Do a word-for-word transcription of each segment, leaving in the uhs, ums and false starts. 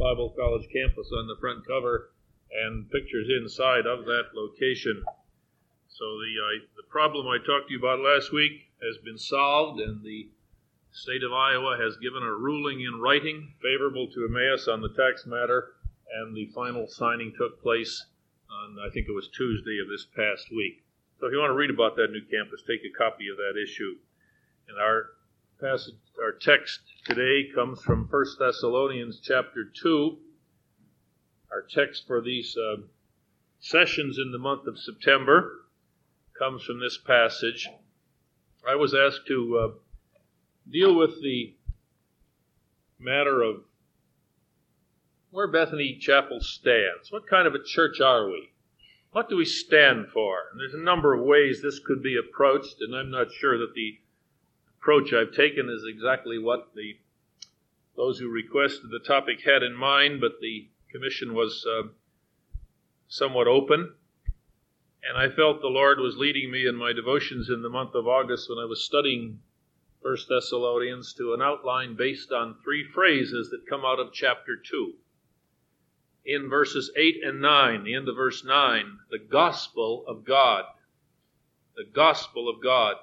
Bible College campus on the front cover and pictures inside of that location. So the uh, the problem I talked to you about last week has been solved, and the state of Iowa has given a ruling in writing favorable to Emmaus on the tax matter, and the final signing took place on, I think it was Tuesday of this past week. So if you want to read about that new campus, take a copy of that issue. And our passage, our text today comes from First Thessalonians chapter two. Our text for these uh, sessions in the month of September comes from this passage. I was asked to uh, deal with the matter of where Bethany Chapel stands. What kind of a church are we? What do we stand for? And there's a number of ways this could be approached, and I'm not sure that the approach I've taken is exactly what the those who requested the topic had in mind, but the commission was uh, somewhat open. And I felt the Lord was leading me in my devotions in the month of August when I was studying First Thessalonians to an outline based on three phrases that come out of chapter two. In verses eight and nine, the end of verse nine, the gospel of God. The gospel of God.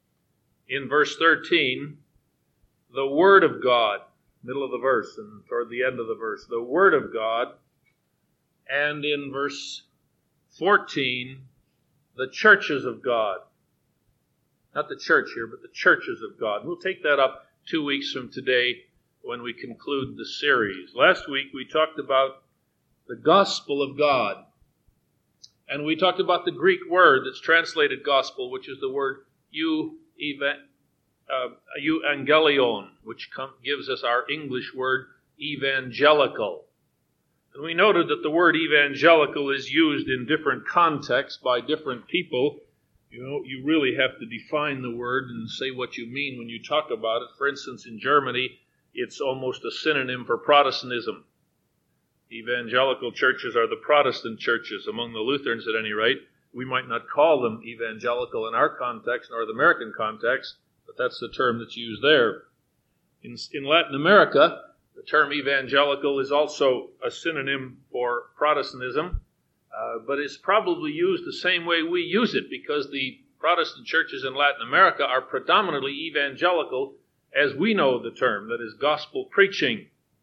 In verse thirteen, the word of God. Middle of the verse and toward the end of the verse, the word of God. And in verse fourteen, the churches of God. Not the church here, but the churches of God. We'll take that up two weeks from today when we conclude the series. Last week we talked about the gospel of God. And we talked about the Greek word that's translated gospel, which is the word euangelion, uh, euangelion, which com- gives us our English word evangelical. And we noted that the word evangelical is used in different contexts by different people. You know, you really have to define the word and say what you mean when you talk about it. For instance, in Germany, it's almost a synonym for Protestantism. Evangelical churches are the Protestant churches. Among the Lutherans, at any rate, we might not call them evangelical in our context, nor the American context, but that's the term that's used there. In, in Latin America, the term evangelical is also a synonym for Protestantism, uh, but it's probably used the same way we use it, because the Protestant churches in Latin America are predominantly evangelical as we know the term, that is gospel preaching.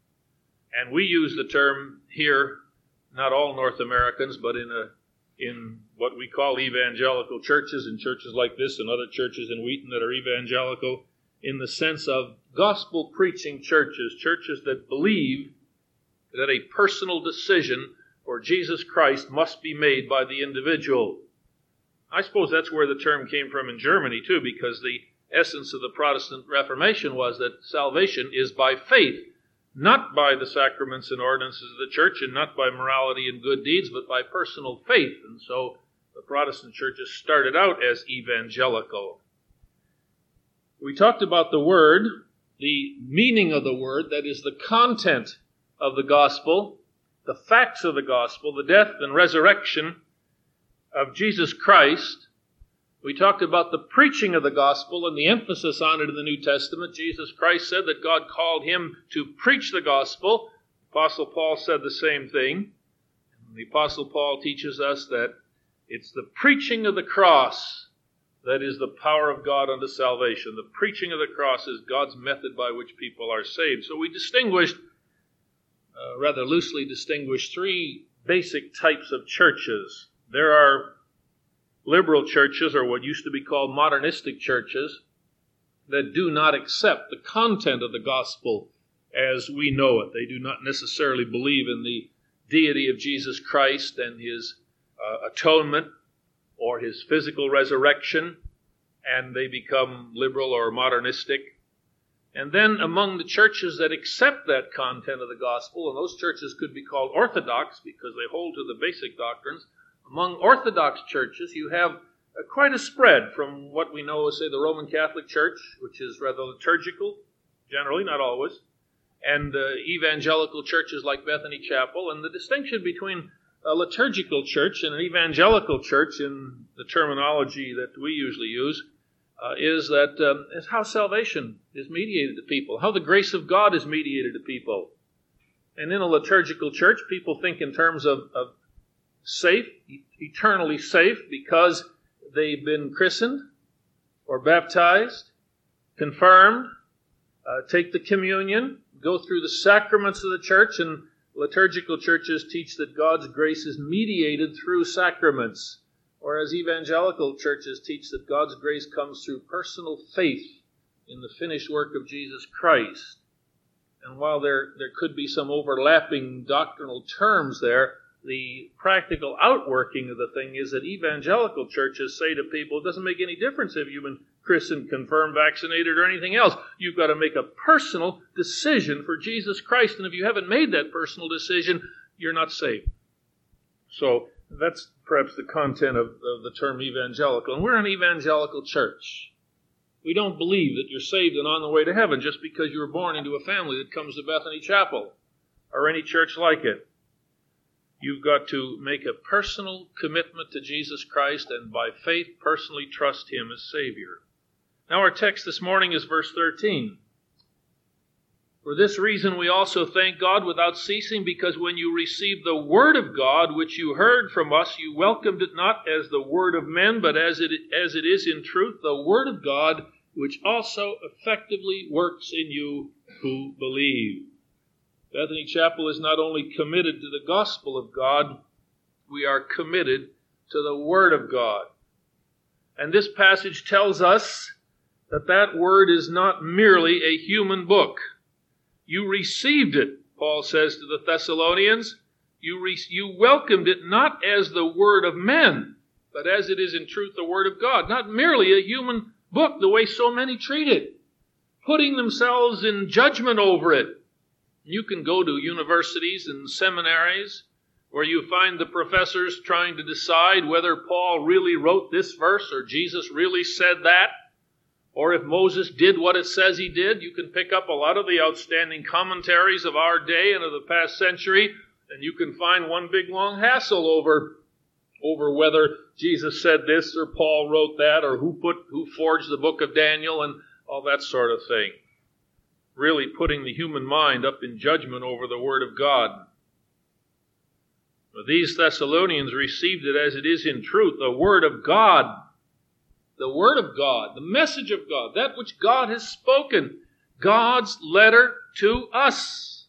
And we use the term here, not all North Americans, but in a in what we call evangelical churches, in churches like this and other churches in Wheaton that are evangelical, in the sense of gospel preaching churches, churches that believe that a personal decision for Jesus Christ must be made by the individual. I suppose that's where the term came from in Germany too, because the essence of the Protestant Reformation was that salvation is by faith, not by the sacraments and ordinances of the church, and not by morality and good deeds, but by personal faith. And so the Protestant churches started out as evangelical. We talked about the word, the meaning of the word, that is the content of the gospel, the facts of the gospel, the death and resurrection of Jesus Christ. We talked about the preaching of the gospel and the emphasis on it in the New Testament. Jesus Christ said that God called him to preach the gospel. Apostle Paul said the same thing. The Apostle Paul teaches us that it's the preaching of the cross that is the power of God unto salvation. The preaching of the cross is God's method by which people are saved. So we distinguished, uh, rather loosely distinguished, three basic types of churches. There are liberal churches, or what used to be called modernistic churches, that do not accept the content of the gospel as we know it. They do not necessarily believe in the deity of Jesus Christ and his uh, atonement or his physical resurrection, and they become liberal or modernistic. And then among the churches that accept that content of the gospel, and those churches could be called orthodox because they hold to the basic doctrines, among Orthodox churches, you have uh, quite a spread from what we know as, say, the Roman Catholic Church, which is rather liturgical, generally, not always, and uh, evangelical churches like Bethany Chapel. And the distinction between a liturgical church and an evangelical church, in the terminology that we usually use, uh, is that um, is how salvation is mediated to people, how the grace of God is mediated to people. And in a liturgical church, people think in terms of, of safe, eternally safe, because they've been christened or baptized, confirmed, uh, take the communion, go through the sacraments of the church, and liturgical churches teach that God's grace is mediated through sacraments, whereas evangelical churches teach that God's grace comes through personal faith in the finished work of Jesus Christ. And while there, there could be some overlapping doctrinal terms there, the practical outworking of the thing is that evangelical churches say to people, it doesn't make any difference if you've been christened, confirmed, vaccinated, or anything else. You've got to make a personal decision for Jesus Christ, and if you haven't made that personal decision, you're not saved. So that's perhaps the content of, of the term evangelical. And we're an evangelical church. We don't believe that you're saved and on the way to heaven just because you were born into a family that comes to Bethany Chapel or any church like it. You've got to make a personal commitment to Jesus Christ and by faith personally trust Him as Savior. Now our text this morning is verse thirteen. For this reason we also thank God without ceasing, because when you received the word of God, which you heard from us, you welcomed it not as the word of men, but as it, as it is in truth, the word of God, which also effectively works in you who believe. Bethany Chapel is not only committed to the gospel of God, we are committed to the word of God. And this passage tells us that that word is not merely a human book. You received it, Paul says to the Thessalonians. You, re- you welcomed it not as the word of men, but as it is in truth the word of God. Not merely a human book, the way so many treat it, putting themselves in judgment over it. You can go to universities and seminaries where you find the professors trying to decide whether Paul really wrote this verse or Jesus really said that, or if Moses did what it says he did. You can pick up a lot of the outstanding commentaries of our day and of the past century, and you can find one big long hassle over, over whether Jesus said this or Paul wrote that or who put who forged the book of Daniel and all that sort of thing. Really putting the human mind up in judgment over the Word of God. But these Thessalonians received it as it is in truth, the Word of God. The Word of God, the message of God, that which God has spoken, God's letter to us.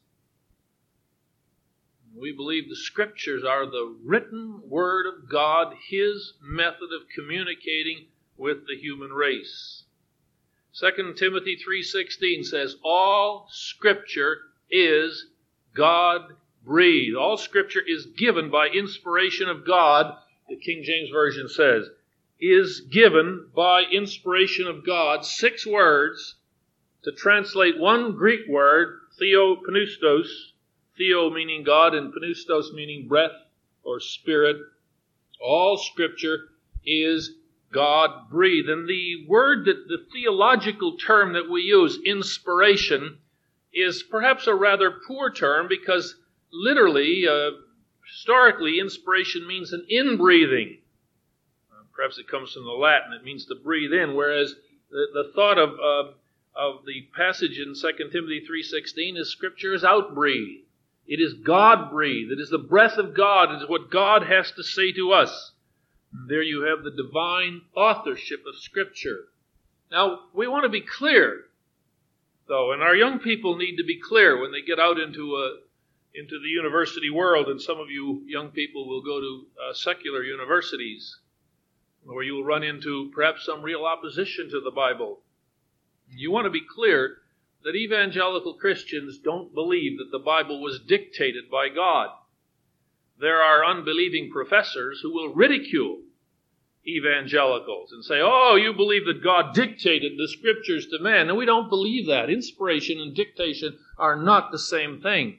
We believe the Scriptures are the written Word of God, His method of communicating with the human race. Second Timothy three sixteen says, all Scripture is God-breathed. All Scripture is given by inspiration of God, the King James Version says. Is given by inspiration of God, six words to translate one Greek word, theopneustos, theo meaning God and pneustos meaning breath or spirit. All Scripture is God-breathed. And the word, that the theological term that we use, inspiration, is perhaps a rather poor term because literally, uh, historically, inspiration means an inbreathing. Perhaps it comes from the Latin. It means to breathe in, whereas the, the thought of, uh, of the passage in Second Timothy three sixteen is Scripture is outbreathed. It is God-breathed. It is the breath of God. It is what God has to say to us. And there you have the divine authorship of Scripture. Now, we want to be clear, though, and our young people need to be clear when they get out into a, into the university world, and some of you young people will go to uh, secular universities, where you will run into perhaps some real opposition to the Bible. You want to be clear that evangelical Christians don't believe that the Bible was dictated by God. There are unbelieving professors who will ridicule evangelicals and say, oh, you believe that God dictated the Scriptures to man. And we don't believe that. Inspiration and dictation are not the same thing.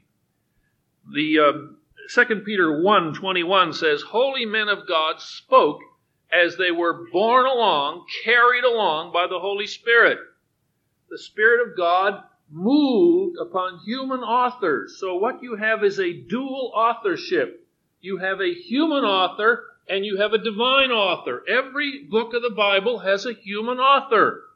The uh, Second Peter one twenty-one says, holy men of God spoke as they were borne along, carried along by the Holy Spirit. The Spirit of God moved upon human authors. So what you have is a dual authorship. You have a human author and you have a divine author. Every book of the Bible has a human author.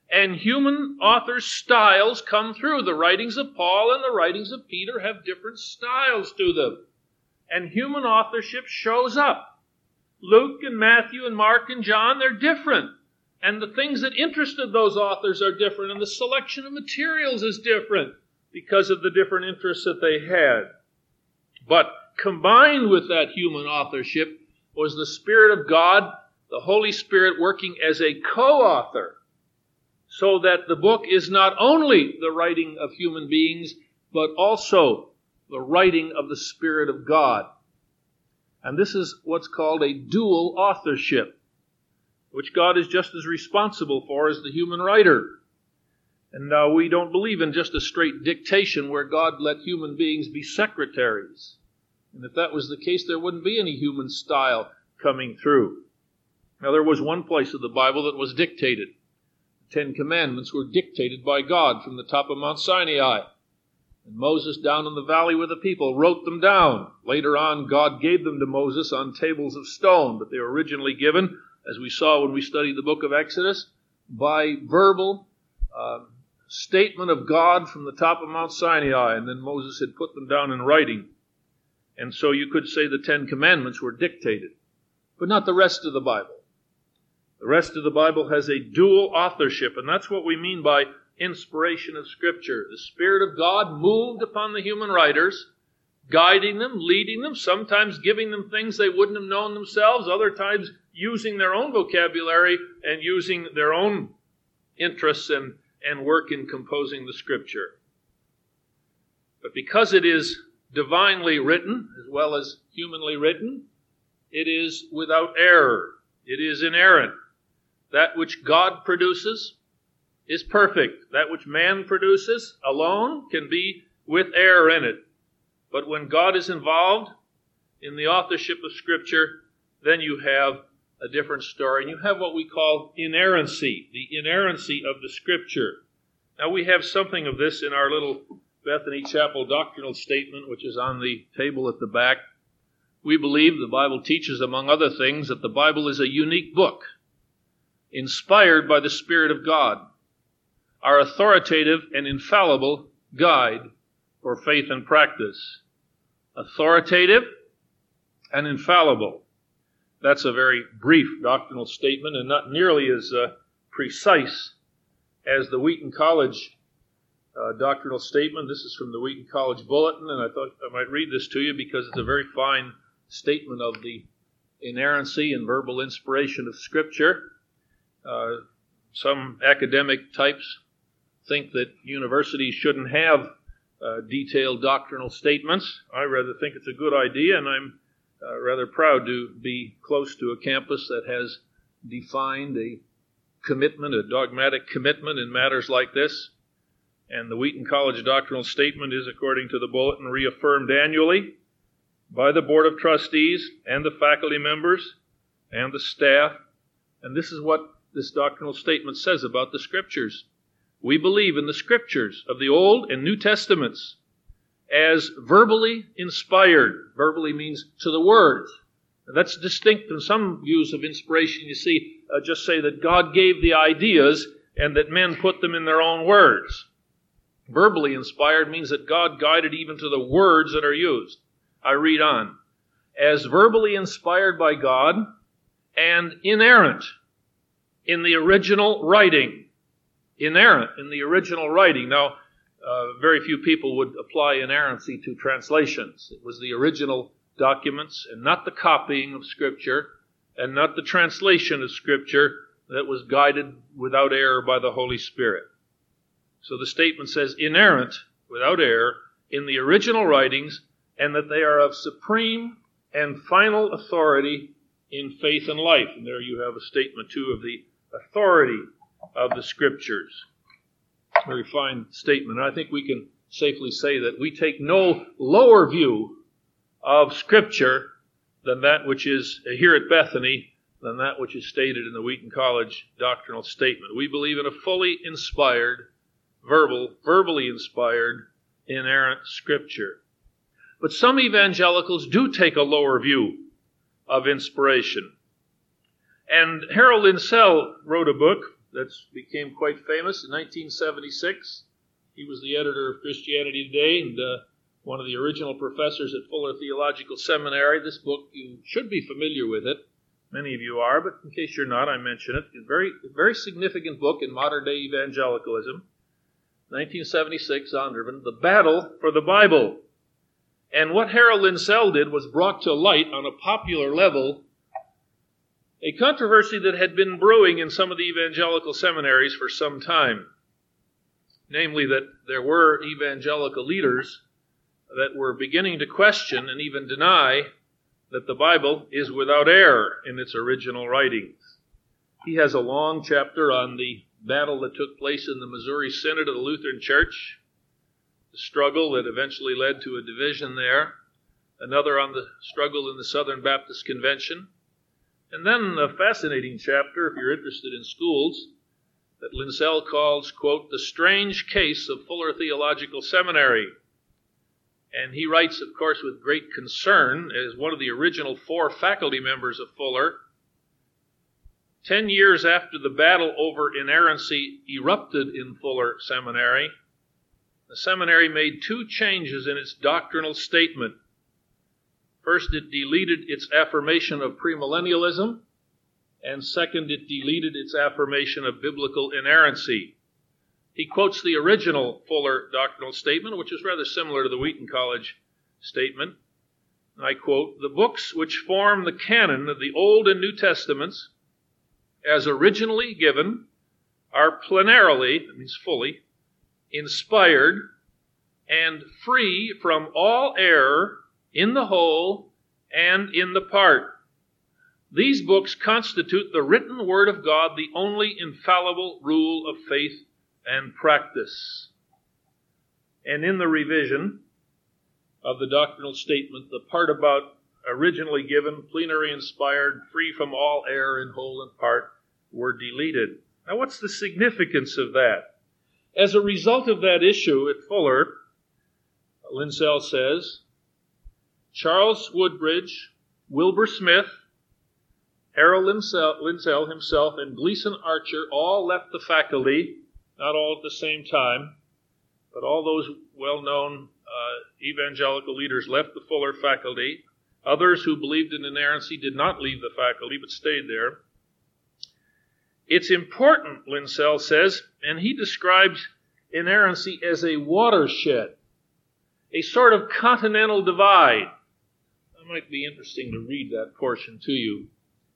And human authors' styles come through. The writings of Paul and the writings of Peter have different styles to them. And human authorship shows up. Luke and Matthew and Mark and John, they're different. And the things that interested those authors are different. And the selection of materials is different because of the different interests that they had. But combined with that human authorship was the Spirit of God, the Holy Spirit working as a co-author, so that the book is not only the writing of human beings, but also the writing of the Spirit of God. And this is what's called a dual authorship, which God is just as responsible for as the human writer. And now we don't believe in just a straight dictation where God let human beings be secretaries. And if that was the case, there wouldn't be any human style coming through. Now, there was one place of the Bible that was dictated. The Ten Commandments were dictated by God from the top of Mount Sinai. And Moses, down in the valley with the people, wrote them down. Later on, God gave them to Moses on tables of stone, but they were originally given, as we saw when we studied the book of Exodus, by verbal uh, statement of God from the top of Mount Sinai, and then Moses had put them down in writing. And so you could say the Ten Commandments were dictated, but not the rest of the Bible. The rest of the Bible has a dual authorship, and that's what we mean by inspiration of Scripture. The Spirit of God moved upon the human writers, guiding them, leading them, sometimes giving them things they wouldn't have known themselves, other times using their own vocabulary and using their own interests and, and work in composing the Scripture. But because it is divinely written as well as humanly written, it is without error. It is inerrant. That which God produces is perfect. That which man produces alone can be with error in it. But when God is involved in the authorship of Scripture, then you have a different story. And you have what we call inerrancy, the inerrancy of the Scripture. Now, we have something of this in our little Bethany Chapel doctrinal statement, which is on the table at the back. We believe the Bible teaches, among other things, that the Bible is a unique book, inspired by the Spirit of God, our authoritative and infallible guide for faith and practice. Authoritative and infallible. That's a very brief doctrinal statement and not nearly as uh, precise as the Wheaton College uh, doctrinal statement. This is from the Wheaton College Bulletin, and I thought I might read this to you because it's a very fine statement of the inerrancy and verbal inspiration of Scripture. Uh, some academic types think that universities shouldn't have uh, detailed doctrinal statements. I rather think it's a good idea, and I'm uh, rather proud to be close to a campus that has defined a commitment, a dogmatic commitment in matters like this. And the Wheaton College doctrinal statement is, according to the bulletin, reaffirmed annually by the Board of Trustees and the faculty members and the staff. And this is what this doctrinal statement says about the Scriptures. We believe in the Scriptures of the Old and New Testaments as verbally inspired. Verbally means to the words. And that's distinct from some views of inspiration. You see, uh, just say that God gave the ideas and that men put them in their own words. Verbally inspired means that God guided even to the words that are used. I read on. As verbally inspired by God and inerrant in the original writing. Inerrant in the original writing. Now, uh, very few people would apply inerrancy to translations. It was the original documents and not the copying of Scripture and not the translation of Scripture that was guided without error by the Holy Spirit. So the statement says inerrant, without error, in the original writings, and that they are of supreme and final authority in faith and life. And there you have a statement, too, of the authority of the Scriptures. Very fine statement. And I think we can safely say that we take no lower view of Scripture than that which is here at Bethany, than that which is stated in the Wheaton College doctrinal statement. We believe in a fully inspired, verbal, verbally inspired, inerrant Scripture. But some evangelicals do take a lower view of inspiration. And Harold Insell wrote a book that became quite famous in nineteen seventy-six. He was the editor of Christianity Today and uh, one of the original professors at Fuller Theological Seminary. This book, you should be familiar with it. Many of you are, but in case you're not, I mention it. It's a very, very significant book in modern-day evangelicalism. nineteen seventy-six, Zondervan, The Battle for the Bible. And what Harold Linsell did was brought to light on a popular level a controversy that had been brewing in some of the evangelical seminaries for some time. Namely, that there were evangelical leaders that were beginning to question and even deny that the Bible is without error in its original writings. He has a long chapter on the battle that took place in the Missouri Synod of the Lutheran Church, the struggle that eventually led to a division there, another on the struggle in the Southern Baptist Convention, and then a fascinating chapter, if you're interested in schools, that Linsell calls, quote, The Strange Case of Fuller Theological Seminary. And he writes, of course, with great concern, as one of the original four faculty members of Fuller. Ten years after the battle over inerrancy erupted in Fuller Seminary, the seminary made two changes in its doctrinal statement. First, it deleted its affirmation of premillennialism, and second, it deleted its affirmation of biblical inerrancy. He quotes the original Fuller doctrinal statement, which is rather similar to the Wheaton College statement. I quote, The books which form the canon of the Old and New Testaments, as originally given, are plenarily, that means fully, inspired and free from all error in the whole and in the part. These books constitute the written word of God, the only infallible rule of faith and practice. And in the revision of the doctrinal statement, the part about originally given, plenary inspired, free from all error in whole and part, were deleted. Now, what's the significance of that? As a result of that issue at Fuller, Linsell says, Charles Woodbridge, Wilbur Smith, Harold Linsell himself, and Gleason Archer all left the faculty, not all at the same time, but all those well-known uh, evangelical leaders left the Fuller faculty. Others who believed in inerrancy did not leave the faculty, but stayed there. It's important, Linsell says, and he describes inerrancy as a watershed, a sort of continental divide. That might be interesting to read that portion to you.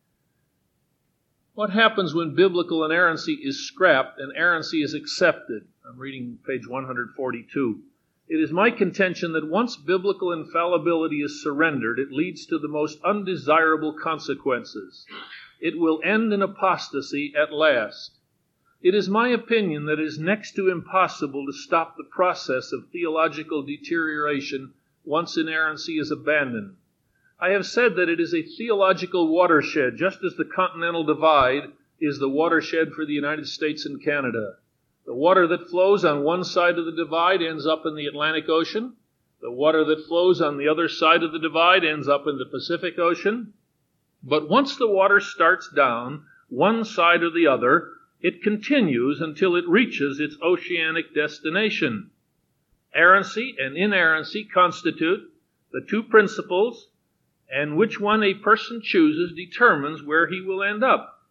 What happens when biblical inerrancy is scrapped and errancy is accepted? I'm reading page one forty-two. It is my contention that once biblical infallibility is surrendered, it leads to the most undesirable consequences. It will end in apostasy at last. It is my opinion that it is next to impossible to stop the process of theological deterioration once inerrancy is abandoned. I have said that it is a theological watershed, just as the Continental Divide is the watershed for the United States and Canada. The water that flows on one side of the divide ends up in the Atlantic Ocean. The water that flows on the other side of the divide ends up in the Pacific Ocean. But once the water starts down, one side or the other, it continues until it reaches its oceanic destination. Errancy and inerrancy constitute the two principles, and which one a person chooses determines where he will end up.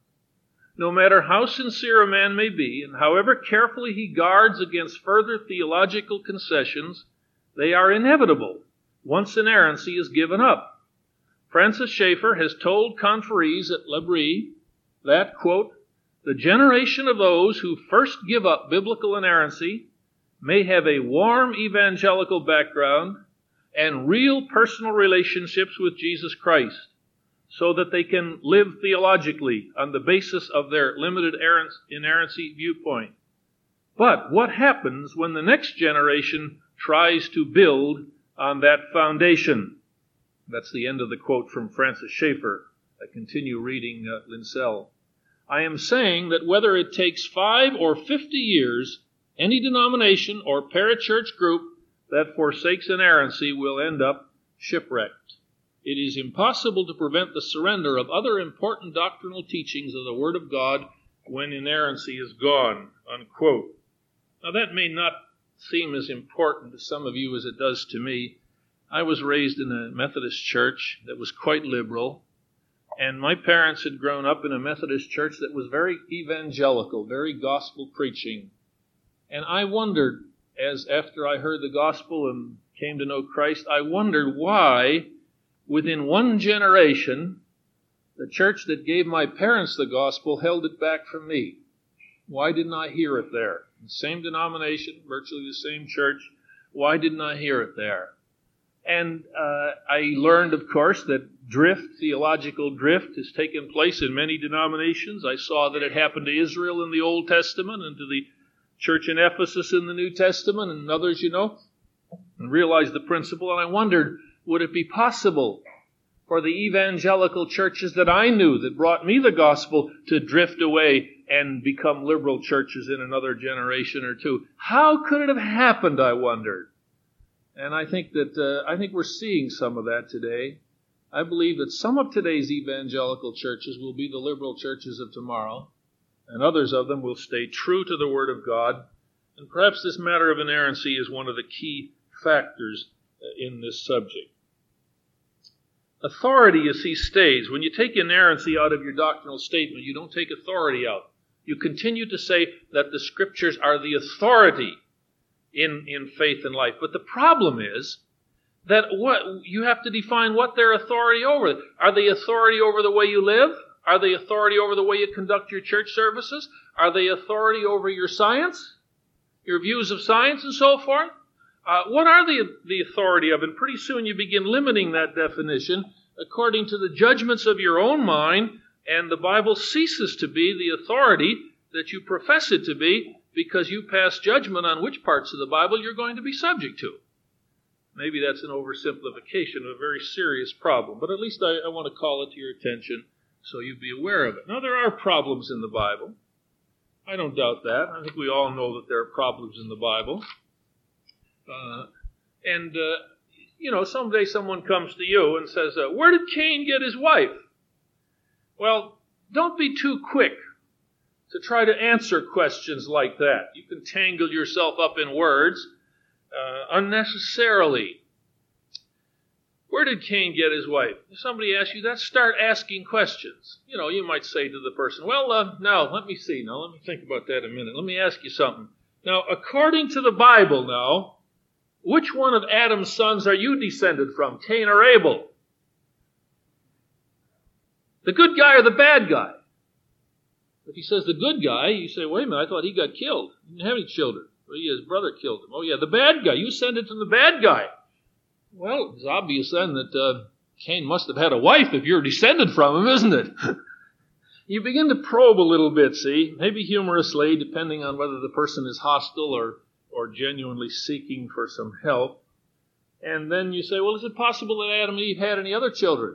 No matter how sincere a man may be, and however carefully he guards against further theological concessions, they are inevitable once inerrancy is given up. Francis Schaeffer has told conferees at L'Abri that, quote, the generation of those who first give up biblical inerrancy may have a warm evangelical background and real personal relationships with Jesus Christ, so that they can live theologically on the basis of their limited inerrancy viewpoint. But what happens when the next generation tries to build on that foundation? That's the end of the quote from Francis Schaeffer. I continue reading uh, Linsell. I am saying that whether it takes five or fifty years, any denomination or parachurch group that forsakes inerrancy will end up shipwrecked. It is impossible to prevent the surrender of other important doctrinal teachings of the Word of God when inerrancy is gone, unquote. Now that may not seem as important to some of you as it does to me. I was raised in a Methodist church that was quite liberal, and my parents had grown up in a Methodist church that was very evangelical, very gospel preaching. And I wondered, as after I heard the gospel and came to know Christ, I wondered why, within one generation, the church that gave my parents the gospel held it back from me. Why didn't I hear it there? The same denomination, virtually the same church. Why didn't I hear it there? And uh, I learned, of course, that drift, theological drift, has taken place in many denominations. I saw that it happened to Israel in the Old Testament and to the church in Ephesus in the New Testament and others, you know, and realized the principle. And I wondered, would it be possible for the evangelical churches that I knew that brought me the gospel to drift away and become liberal churches in another generation or two? How could it have happened, I wondered. And I think that uh, I think we're seeing some of that today. I believe that some of today's evangelical churches will be the liberal churches of tomorrow, and others of them will stay true to the Word of God. And perhaps this matter of inerrancy is one of the key factors in this subject. Authority, you see, stays. When you take inerrancy out of your doctrinal statement, you don't take authority out. You continue to say that the Scriptures are the authority in, in faith and life. But the problem is that what you have to define what their authority over. Are they authority over the way you live? Are they authority over the way you conduct your church services? Are they authority over your science, your views of science and so forth? Uh, what are they the authority of? And pretty soon you begin limiting that definition according to the judgments of your own mind, and the Bible ceases to be the authority that you profess it to be because you pass judgment on which parts of the Bible you're going to be subject to. Maybe that's an oversimplification of a very serious problem, but at least I, I want to call it to your attention so you be aware of it. Now, there are problems in the Bible. I don't doubt that. I think we all know that there are problems in the Bible. Uh, and, uh, you know, someday someone comes to you and says, uh, where did Cain get his wife? Well, don't be too quick to try to answer questions like that. You can tangle yourself up in words uh, unnecessarily. Where did Cain get his wife? If somebody asks you that, start asking questions. You know, you might say to the person, well, uh, now, let me see. Now, let me think about that a minute. Let me ask you something. Now, according to the Bible now, which one of Adam's sons are you descended from, Cain or Abel? The good guy or the bad guy? If he says the good guy, you say, wait a minute, I thought he got killed. He didn't have any children. Well, yeah, his brother killed him. Oh, yeah, the bad guy. You descended from the bad guy. Well, it's obvious then that uh, Cain must have had a wife if you're descended from him, isn't it? You begin to probe a little bit, see, maybe humorously, depending on whether the person is hostile or, or genuinely seeking for some help. And then you say, well, is it possible that Adam and Eve had any other children?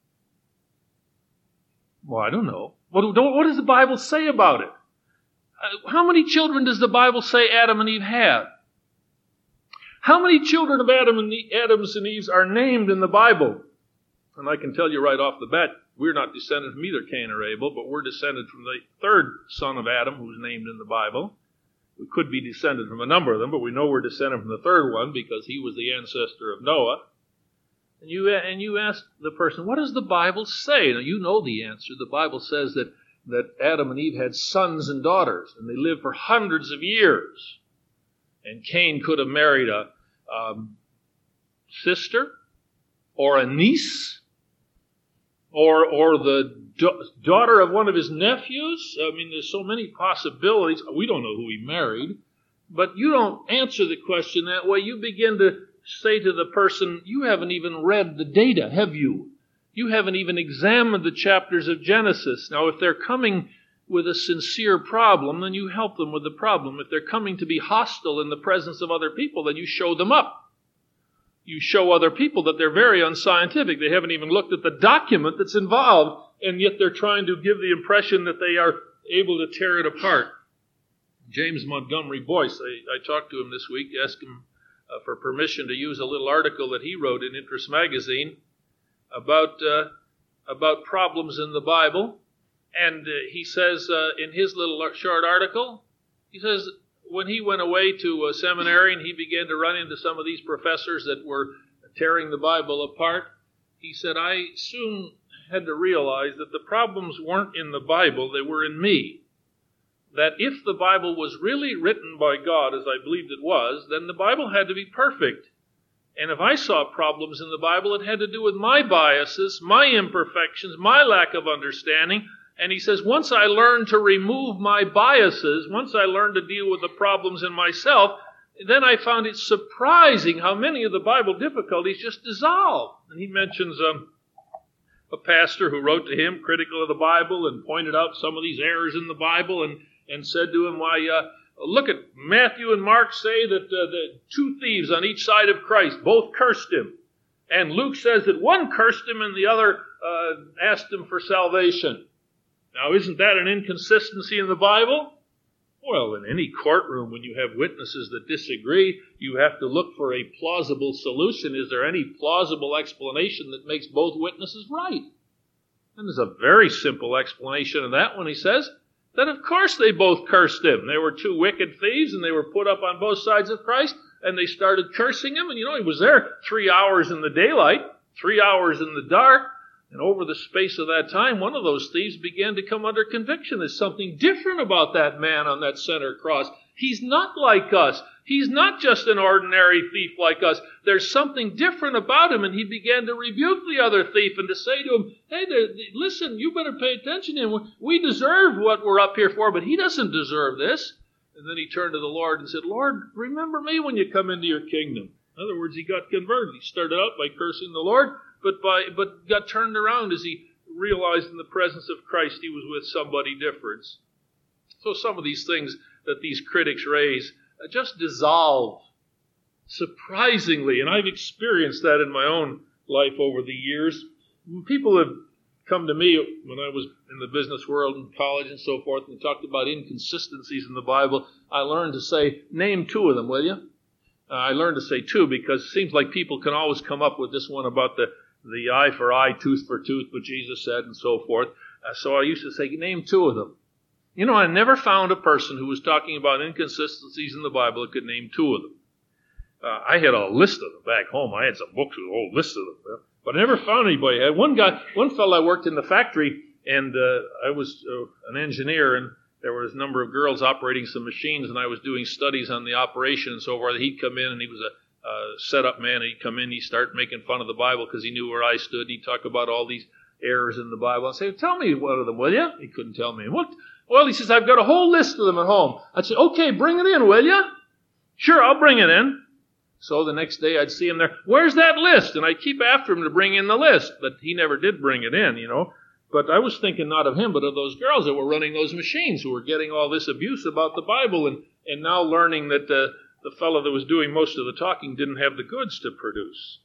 Well, I don't know. What, what does the Bible say about it? Uh, how many children does the Bible say Adam and Eve had? How many children of Adam and Eve, Adam's and Eve's are named in the Bible? And I can tell you right off the bat, we're not descended from either Cain or Abel, but we're descended from the third son of Adam, who's named in the Bible. We could be descended from a number of them, but we know we're descended from the third one because he was the ancestor of Noah. And you and you ask the person, what does the Bible say? Now, you know the answer. The Bible says that, that Adam and Eve had sons and daughters, and they lived for hundreds of years. And Cain could have married a um, sister or a niece or or the da- daughter of one of his nephews. I mean, there's so many possibilities. We don't know who he married. But you don't answer the question that way. You begin to say to the person, you haven't even read the data, have you? You haven't even examined the chapters of Genesis. Now, if they're coming with a sincere problem, then you help them with the problem. If they're coming to be hostile in the presence of other people, then you show them up. You show other people that they're very unscientific. They haven't even looked at the document that's involved, and yet they're trying to give the impression that they are able to tear it apart. James Montgomery Boyce, I, I talked to him this week, asked him uh, for permission to use a little article that he wrote in Interest Magazine about uh, about problems in the Bible. And uh, he says uh, in his little short article, he says when he went away to a seminary and he began to run into some of these professors that were tearing the Bible apart, he said, I soon had to realize that the problems weren't in the Bible, they were in me. That if the Bible was really written by God, as I believed it was, then the Bible had to be perfect. And if I saw problems in the Bible, it had to do with my biases, my imperfections, my lack of understanding. And he says, once I learned to remove my biases, once I learned to deal with the problems in myself, then I found it surprising how many of the Bible difficulties just dissolved. And he mentions um, a pastor who wrote to him, critical of the Bible, and pointed out some of these errors in the Bible, and, and said to him, why, uh, look at Matthew and Mark say that uh, the two thieves on each side of Christ both cursed him. And Luke says that one cursed him and the other uh, asked him for salvation. Now, isn't that an inconsistency in the Bible? Well, in any courtroom, when you have witnesses that disagree, you have to look for a plausible solution. Is there any plausible explanation that makes both witnesses right? And there's a very simple explanation of that when he says that, of course, they both cursed him. They were two wicked thieves, and they were put up on both sides of Christ, and they started cursing him. And, you know, he was there three hours in the daylight, three hours in the dark. And over the space of that time, one of those thieves began to come under conviction. There's something different about that man on that center cross. He's not like us. He's not just an ordinary thief like us. There's something different about him. And he began to rebuke the other thief and to say to him, hey, there, listen, you better pay attention to him. We deserve what we're up here for, but he doesn't deserve this. And then he turned to the Lord and said, Lord, remember me when you come into your kingdom. In other words, he got converted. He started out by cursing the Lord, but by but got turned around as he realized in the presence of Christ he was with somebody different. So some of these things that these critics raise uh, just dissolve surprisingly, and I've experienced that in my own life over the years. People have come to me when I was in the business world and college and so forth, and talked about inconsistencies in the Bible. I learned to say, name two of them, will you? Uh, I learned to say two because it seems like people can always come up with this one about the the eye for eye, tooth for tooth, what Jesus said, and so forth. Uh, so I used to say, name two of them. You know, I never found a person who was talking about inconsistencies in the Bible that could name two of them. Uh, I had a list of them back home. I had some books with a whole list of them. But I never found anybody. I had one guy, one fellow I worked in the factory, and uh, I was uh, an engineer, and there was a number of girls operating some machines, and I was doing studies on the operation and so forth. He'd come in, and he was a Uh, set-up man, and he'd come in, he'd start making fun of the Bible because he knew where I stood. He'd talk about all these errors in the Bible. I'd say, tell me one of them, will you? He couldn't tell me. What? Well, he says, I've got a whole list of them at home. I'd say, okay, bring it in, will you? Sure, I'll bring it in. So the next day I'd see him there. Where's that list? And I'd keep after him to bring in the list, but he never did bring it in, you know. But I was thinking not of him, but of those girls that were running those machines who were getting all this abuse about the Bible and, and now learning that uh, the fellow that was doing most of the talking didn't have the goods to produce.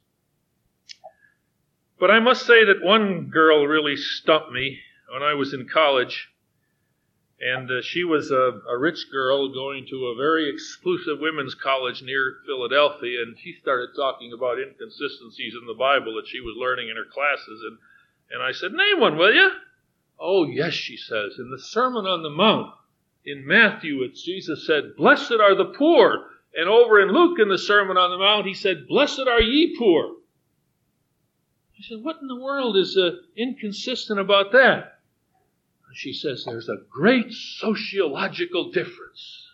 But I must say that one girl really stumped me when I was in college. And uh, she was a, a rich girl going to a very exclusive women's college near Philadelphia. And she started talking about inconsistencies in the Bible that she was learning in her classes. And, and I said, name one, will you? Oh, yes, she says. In the Sermon on the Mount, in Matthew, it's Jesus said, blessed are the poor. And over in Luke, in the Sermon on the Mount, he said, blessed are ye poor. I said, what in the world is uh, inconsistent about that? And she says, there's a great sociological difference.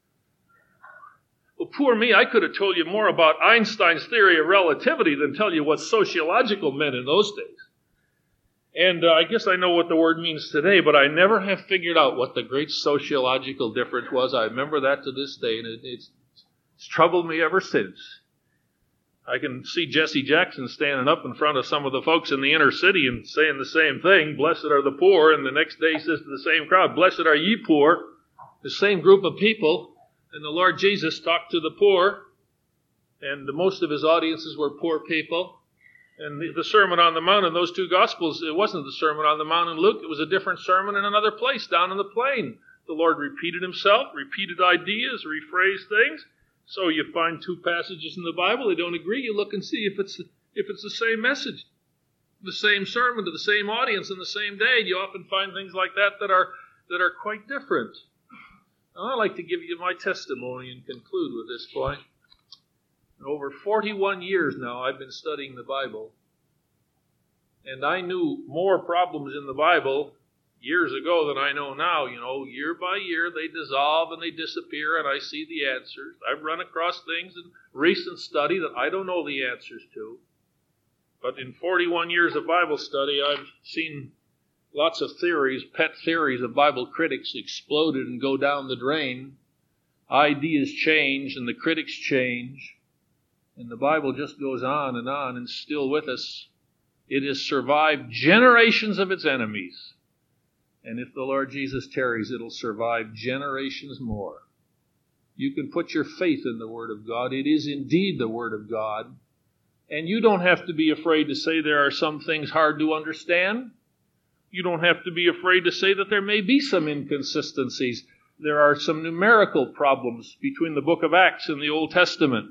Well, poor me, I could have told you more about Einstein's theory of relativity than tell you what sociological meant in those days. And uh, I guess I know what the word means today, but I never have figured out what the great sociological difference was. I remember that to this day, and it, it's It's troubled me ever since. I can see Jesse Jackson standing up in front of some of the folks in the inner city and saying the same thing, blessed are the poor, and the next day he says to the same crowd, blessed are ye poor, the same group of people, and the Lord Jesus talked to the poor, and the, most of his audiences were poor people, and the, the Sermon on the Mount in those two Gospels, it wasn't the Sermon on the Mount in Luke, it was a different sermon in another place down in the plain. The Lord repeated himself, repeated ideas, rephrased things. So you find two passages in the Bible, they don't agree, you look and see if it's if it's the same message. the same sermon to the same audience in the same day. You often find things like that that are that are quite different. I'd like to give you my testimony and conclude with this point. Over forty-one years now, I've been studying the Bible. And I knew more problems in the Bible years ago than I know now. You know, year by year, they dissolve and they disappear, and I see the answers. I've run across things in recent study that I don't know the answers to. But in forty-one years of Bible study, I've seen lots of theories, pet theories of Bible critics exploded and go down the drain. Ideas change and the critics change. And the Bible just goes on and on and still with us. It has survived generations of its enemies. And if the Lord Jesus tarries, it'll survive generations more. You can put your faith in the Word of God. It is indeed the Word of God. And you don't have to be afraid to say there are some things hard to understand. You don't have to be afraid to say that there may be some inconsistencies. There are some numerical problems between the book of Acts and the Old Testament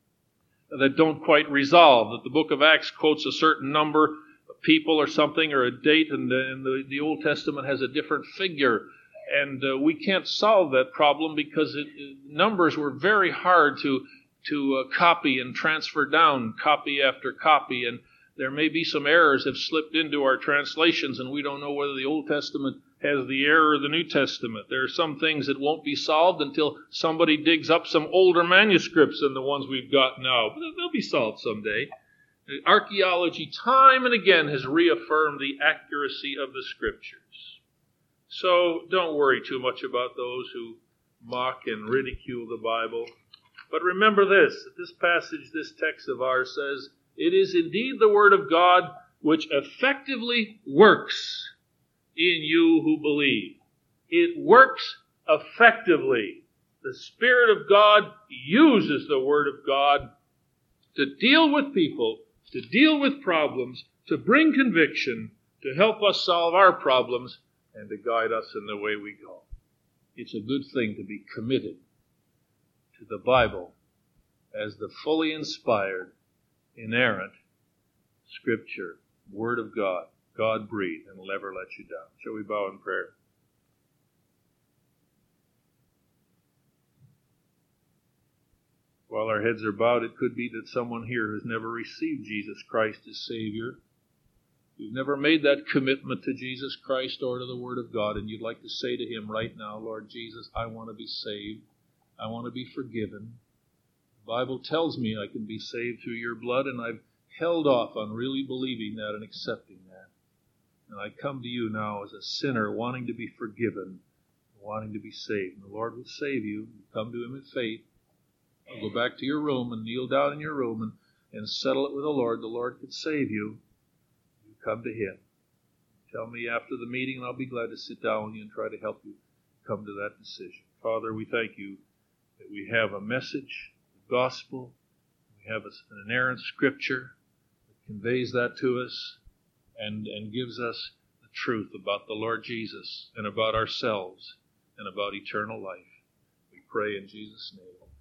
that don't quite resolve. That the book of Acts quotes a certain number of people or something or a date, and the, and the, the Old Testament has a different figure. And uh, we can't solve that problem because it, it, numbers were very hard to, to uh, copy and transfer down, copy after copy, and there may be some errors have slipped into our translations, and we don't know whether the Old Testament has the error of the New Testament. There are some things that won't be solved until somebody digs up some older manuscripts than the ones we've got now. But they'll be solved someday. Archaeology time and again has reaffirmed the accuracy of the Scriptures. So don't worry too much about those who mock and ridicule the Bible. But remember this, that this passage, this text of ours says, it is indeed the Word of God which effectively works in you who believe. It works effectively. The Spirit of God uses the Word of God to deal with people, to deal with problems, to bring conviction, to help us solve our problems, and to guide us in the way we go. It's a good thing to be committed to the Bible as the fully inspired, inerrant Scripture, Word of God, God-breathed, and will never let you down. Shall we bow in prayer? While our heads are bowed, it could be that someone here has never received Jesus Christ as Savior. You've never made that commitment to Jesus Christ or to the Word of God, and you'd like to say to Him right now, Lord Jesus, I want to be saved. I want to be forgiven. The Bible tells me I can be saved through your blood, and I've held off on really believing that and accepting that. And I come to you now as a sinner wanting to be forgiven, wanting to be saved. And the Lord will save you. You come to Him in faith. I'll go back to your room and kneel down in your room and, and settle it with the Lord. The Lord could save you. You come to Him. Tell me after the meeting, and I'll be glad to sit down with you and try to help you come to that decision. Father, we thank you that we have a message, the gospel. We have an inerrant Scripture that conveys that to us and, and gives us the truth about the Lord Jesus and about ourselves and about eternal life. We pray in Jesus' name.